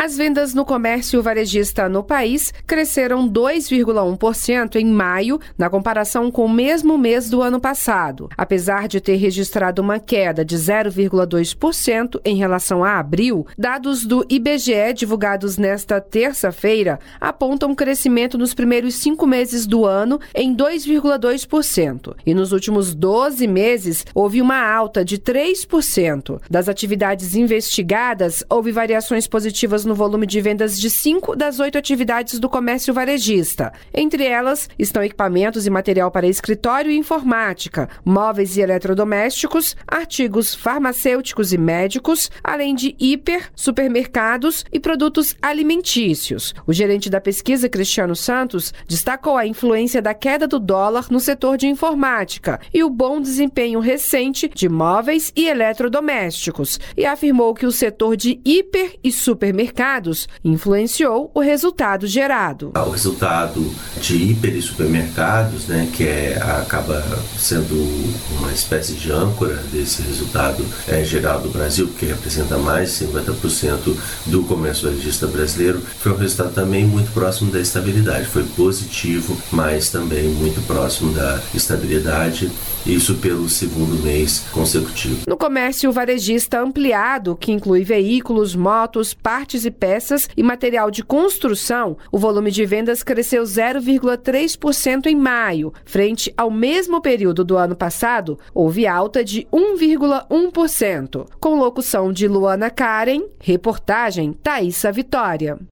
As vendas no comércio varejista no país cresceram 2,1% em maio, na comparação com o mesmo mês do ano passado. Apesar de ter registrado uma queda de 0,2% em relação a abril, dados do IBGE divulgados nesta terça-feira apontam crescimento nos primeiros 5 meses do ano em 2,2%. E nos últimos 12 meses, houve uma alta de 3%. Das atividades investigadas, houve variações positivas no volume de vendas de 5 das 8 atividades do comércio varejista. Entre elas estão equipamentos e material para escritório e informática, móveis e eletrodomésticos, artigos farmacêuticos e médicos, além de hiper, supermercados e produtos alimentícios. O gerente da pesquisa, Cristiano Santos, destacou a influência da queda do dólar no setor de informática e o bom desempenho recente de móveis e eletrodomésticos, e afirmou que o setor de hiper e supermercados influenciou o resultado gerado. O resultado de hiper e supermercados, que acaba sendo uma espécie de âncora desse resultado geral do Brasil, que representa mais de 50% do comércio varejista brasileiro, foi um resultado também muito próximo da estabilidade. Foi positivo, mas também muito próximo da estabilidade, isso pelo segundo mês consecutivo. No comércio varejista ampliado, que inclui veículos, motos, partes e peças e material de construção, o volume de vendas cresceu 0,3% em maio. Frente ao mesmo período do ano passado, houve alta de 1,1%. Com locução de Luana Karen, reportagem Thaísa Vitória.